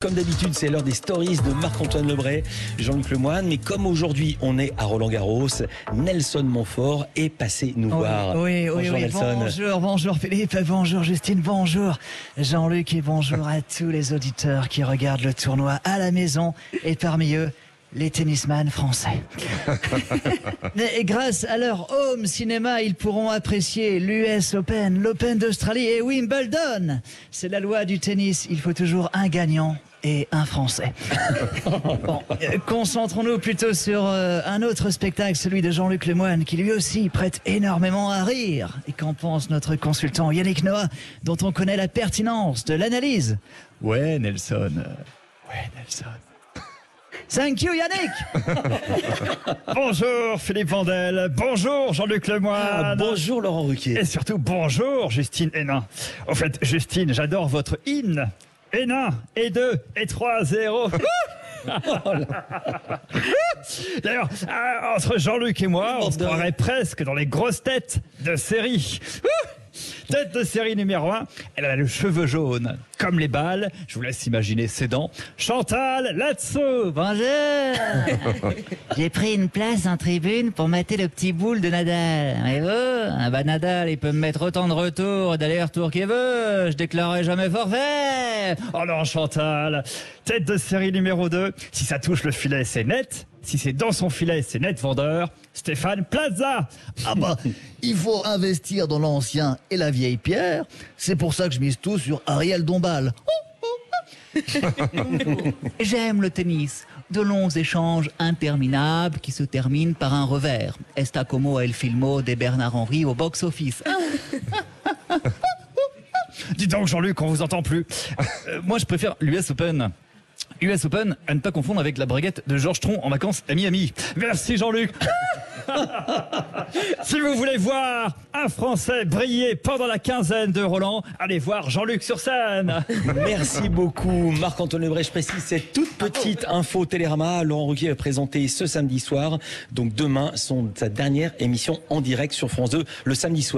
Comme d'habitude, c'est l'heure des stories de Marc-Antoine Lebray, Jean-Luc Lemoyne. Mais comme aujourd'hui, on est à Roland-Garros, Nelson Montfort est passé nous voir. Oui, bonjour Nelson. Bonjour Philippe, bonjour Justine, bonjour Jean-Luc et bonjour à tous les auditeurs qui regardent le tournoi à la maison et parmi eux, les tennisman français. Et grâce à leur home cinéma, ils pourront apprécier l'US Open, l'Open d'Australie et Wimbledon. C'est la loi du tennis, il faut toujours un gagnant et un Français. Bon, concentrons-nous plutôt sur un autre spectacle, celui de Jean-Luc Lemoyne, qui lui aussi prête énormément à rire. Et qu'en pense notre consultant Yannick Noah, dont on connaît la pertinence de l'analyse? Ouais, Nelson. Thank you Yannick. Bonjour Philippe Vandel, bonjour Jean-Luc Lemoyne. Bonjour Laurent Ruquier. Et surtout bonjour Justine Hénin. En fait, Justine, j'adore votre hymne. Hénin, et 2, et 3-0. D'ailleurs, entre Jean-Luc et moi, on se croirait presque dans les grosses têtes de série. Tête de série numéro 1, elle a le cheveu jaune, comme les balles. Je vous laisse imaginer ses dents. Chantal Latsou. Bonjour. J'ai pris une place en tribune pour mater le petit boule de Nadal. Et vous, Nadal, il peut me mettre autant de retours, d'aller-retour qu'il veut. Je déclarerai jamais forfait. Oh non, Chantal. Tête de série numéro 2. Si ça touche le filet, c'est net. Si c'est dans son filet, c'est net vendeur. Stéphane Plaza. Ah bah, il faut investir dans l'ancien et la vieille pierre. C'est pour ça que je mise tout sur Ariel Dombal. J'aime le tennis. De longs échanges interminables qui se terminent par un revers. Esta como el filmo de Bernard Henry au box-office. Dis donc Jean-Luc, on vous entend plus. Moi je préfère l'US Open. US Open, à ne pas confondre avec la braguette de Georges Tron en vacances à Miami. Merci Jean-Luc. Si vous voulez voir un Français briller pendant la quinzaine de Roland, allez voir Jean-Luc sur scène. Merci beaucoup Marc-Antoine Lebray. Je précise cette toute petite info Télérama. Laurent Ruquier va présenter ce samedi soir. Donc demain, sa dernière émission en direct sur France 2 le samedi soir.